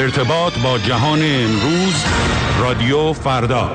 ارتباط با جهان امروز، رادیو فردا.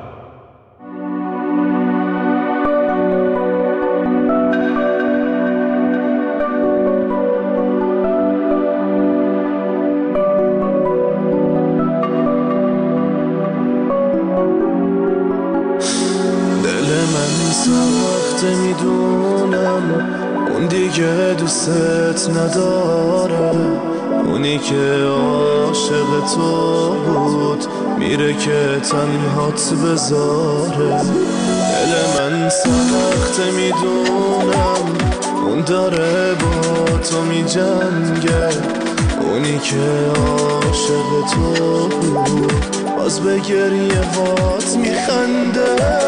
سخته میدونم اون دیگه دوست نداره، اونی که عاشق تو بود میره که تنهات بذاره. دل من سخته میدونم اون داره با تو میجنگه، اونی که عاشق تو بود باز به گریه هات میخنده.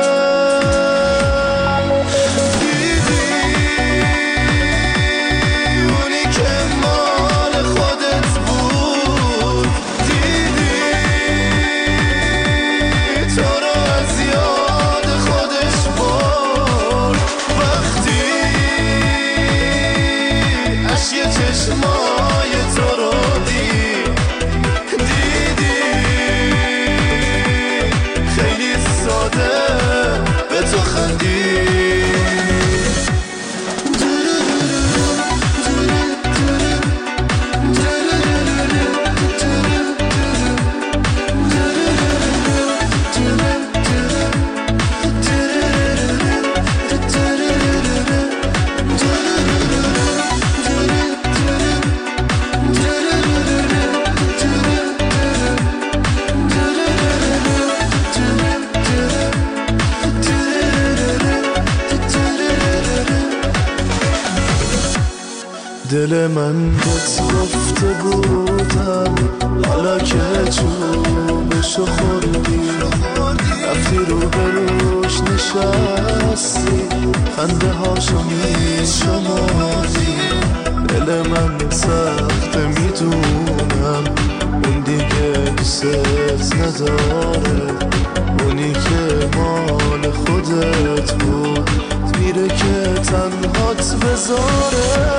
دل من بهت گفته بودم حالا که چوبشو خوردی، رفتی رو بروش نشستی، خنده هاشو میشماری. دل من سخته میدونم اون دیگه دوست نداره، اونی که مال خودت بود میره که تنهات بذاره.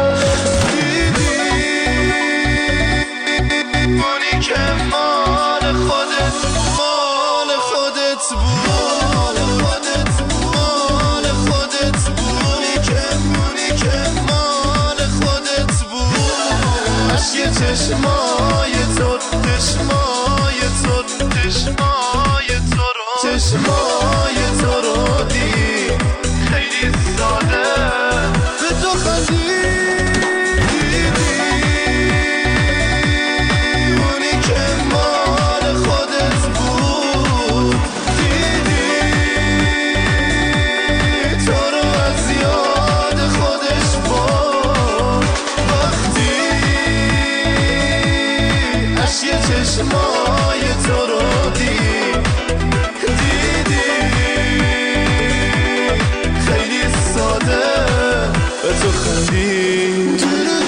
چشمای تو رو دی خیلی ساده به تو خندیدی، اونی که مال خودت بود دیدی تو رو از یاد خودش برد وقتی اشک چشمای تو رو دی تو خندی.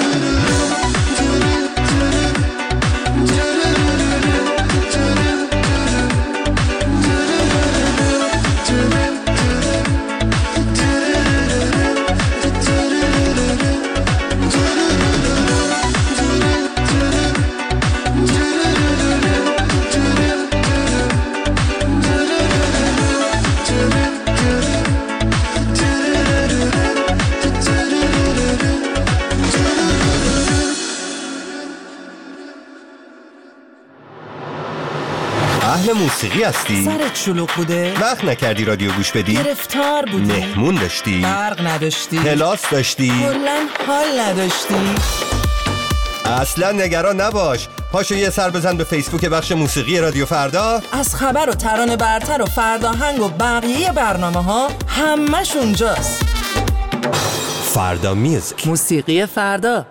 اهل موسیقی هستی؟ سرت شلوغ بوده؟ وقت نکردی رادیو گوش بدی؟ گرفتار بودی؟ مهمون داشتی؟ برق نداشتی؟ کلاس داشتی؟ کلاً حال نداشتی؟ اصلا نگران نباش، پاشو یه سر بزن به فیسبوک بخش موسیقی رادیو فردا. از خبر و ترانه برتر و فرداهنگ و بقیه برنامه ها همش اونجاست. فردا میوزیک، موسیقی فردا.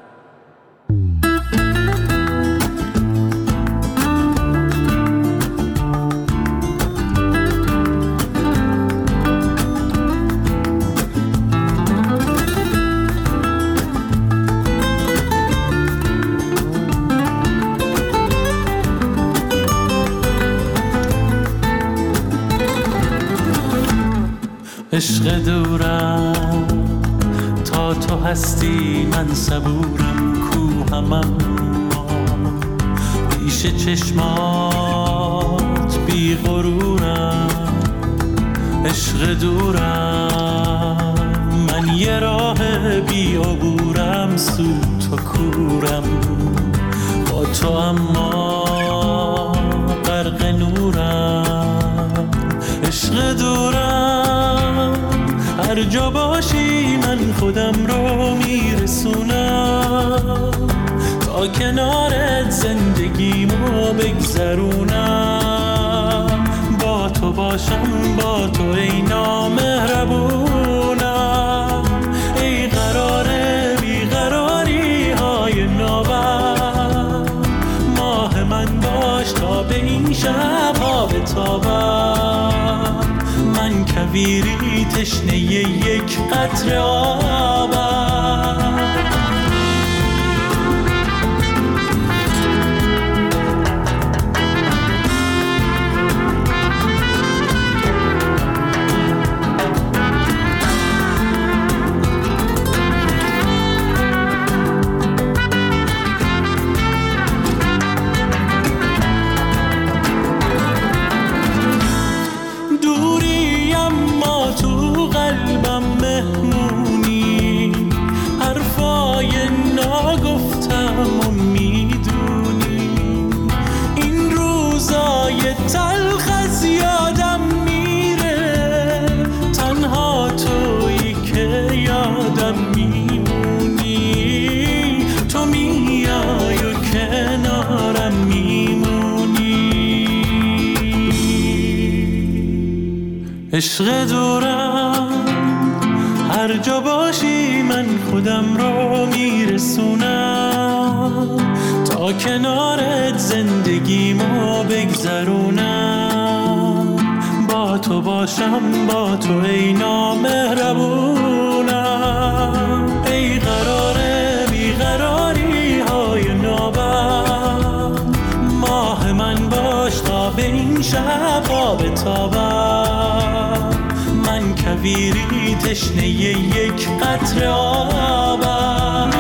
عشق دورم تا تو هستی من صبورم، کوهمم چشمات بی غرورم، عشق دورم، من یه راه بی عبورم، سو تو کورم، با تو اما غرق نورم، عشق دورم، هر جا باشی من خودم رو میرسونم، تا کنارت زندگیمو بگذرونم، با تو باشم، با تو ای نامهربونم، ای قرار بیقراری های نابم، ماه من باش تا به این شب ها بتابم، من کویری تشنه یک قطره آبم. عشق دورم، هر جا باشی من خودم رو میرسونم، تا کنارت زندگیمو بگذرونم، با تو باشم، با تو ای نامهربونم، ای قرار بیقراری های نابم، ماه من باش تا به این شب ها بتابم، من کویری تشنه یک قطره آبم.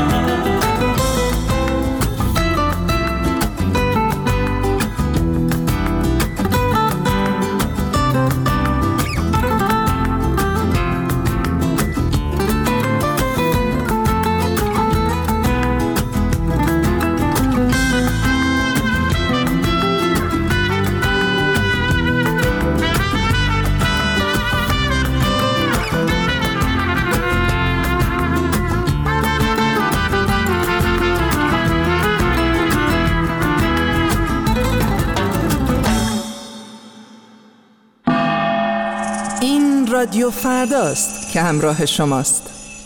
رادیو فرداست که همراه شماست.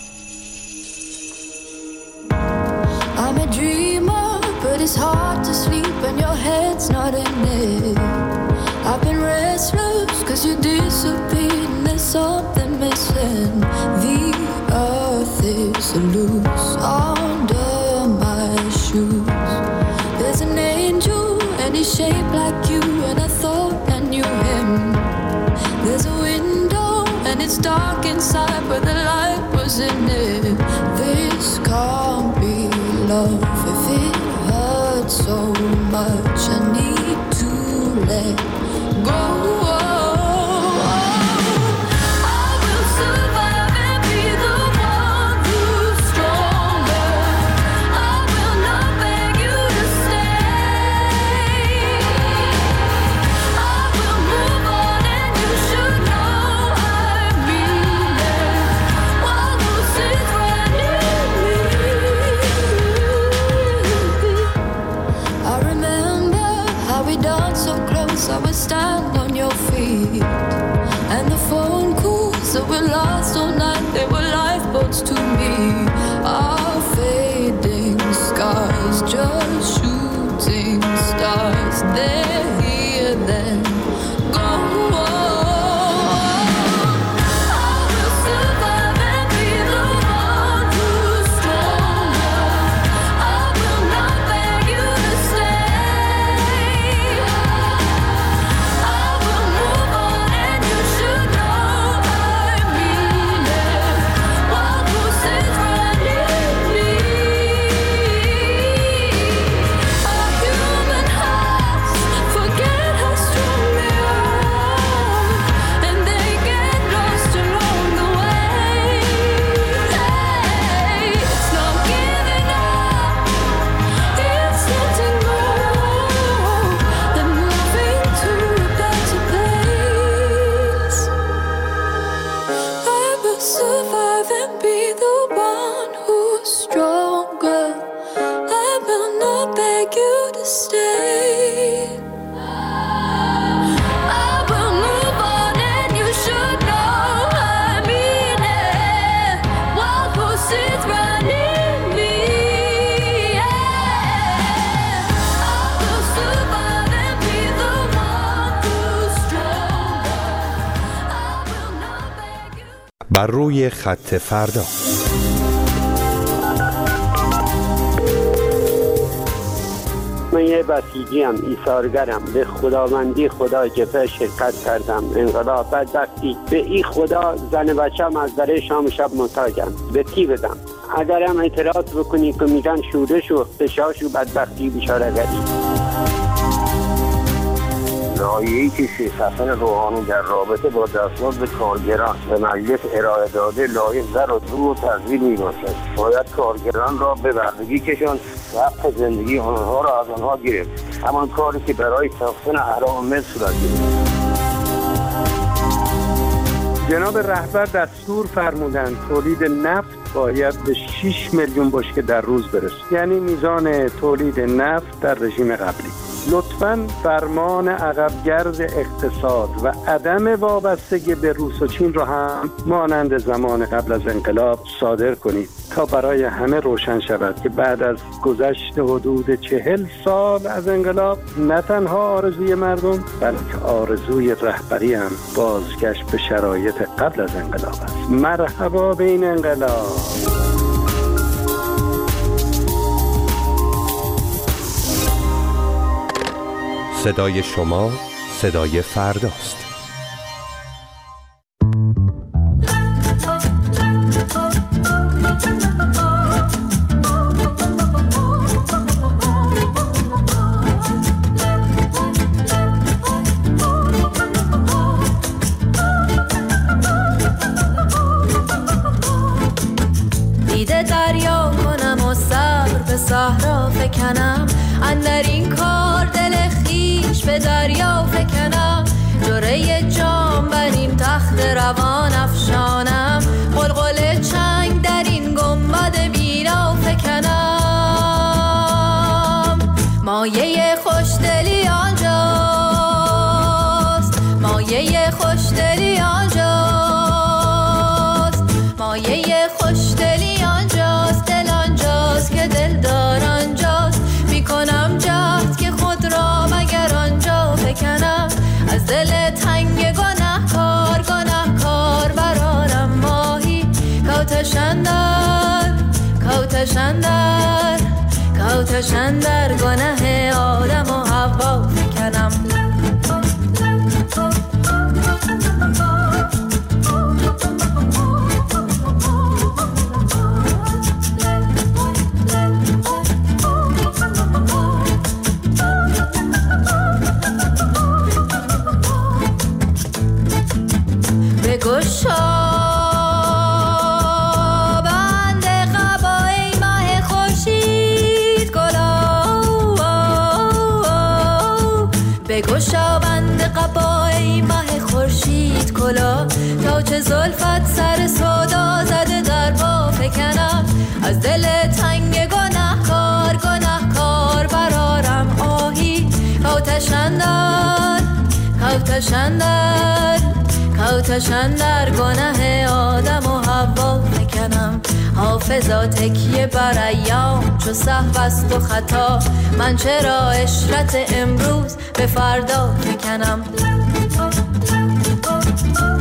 I'm a dreamer, but it's hard to sleep when your head's not in it. I've been restless cause you disappeared and there's something missing. The earth is loose under my shoes. There's an angel and he's shaped like you, and I thought I knew him. There's a window and it's dark inside, but the light was in it. This can't be love if it hurts so much. I need to let go. I will survive and be the one who's stronger. I will not beg you to stay. I will move on and you should know I mean it. While losing right in me. I remember how we danced so close, I would stand on your feet. beg you to stay. I will move on and you should know I mean it. Wild horses running me, yeah. I will survive and be the one who's stronger. I will not beg you. بر روی خط فردا. من یه بسیجیم، ایثارگرم، به خداوندی خدا جبهه شرکت کردم. انقلاب بدبختی به این خدا زن بچم از در شام شب محتاجم. به کی بدم؟ اگرم اعتراض بکنی که میگن شورش و اختشاش و بدبختی بیچاره‌گری. لایحه‌ای که شیخ حسن روحانی در رابطه با دستمزد کارگران به مجلس ارائه داده لایحه زر و زور و تضمین میباشد. باید کارگران را به بردگی کشاند و حق زندگی آنها را از آنها گرفت. همان کاری که برای تحسین احرام ملک صورت گرفت. جناب رهبر دستور فرمودند تولید نفت باید به 6 میلیون بشکه در روز برسه، یعنی میزان تولید نفت در رژیم قبلی. لطفاً فرمان عقبگرد اقتصاد و عدم وابستگی به روس و چین را هم مانند زمان قبل از انقلاب صادر کنید تا برای همه روشن شود که بعد از گذشت حدود 40 سال از انقلاب نه تنها آرزوی مردم بلکه آرزوی رهبری هم بازگشت به شرایط قبل از انقلاب است. مرحبا به این انقلاب. صدای شما صدای فرداست. دیده دریا کنم و سر به صحرا فکنم، اندر این کار دل خیش به دریا فکنم. جوره جام بر این تخت روان افشانم، قلقل چنگ در این گنبد بینا فکنم. مایه خوشدلی آنجاست، مایه خوشدلی آنجاست، مایه خوشدلی آنجاست، دل آنجاست که دلدار آنجاست. میکنم جهد که خود را مگر آنجا بکنم، از دل تنگ گناهکار گناهکار برارم ماهی. کوتشندر کوتشندر کوتشندر گناه آدم و حوا بکنم. بند قبای ماه خورشید گلا، بگشا بند قبای ماه خورشید کلا، تا چه زلفت سر سودا زده در پا فکنم. از دل تنگ گناهکار گناهکار برارم آهی. کوتشندر کوتشندر کوتشندر گناه آدم و حوا فکنم. حافظا تکیه بر ایام چو سهو است و خطا، من چرا عشرت امروز به فردا فکنم.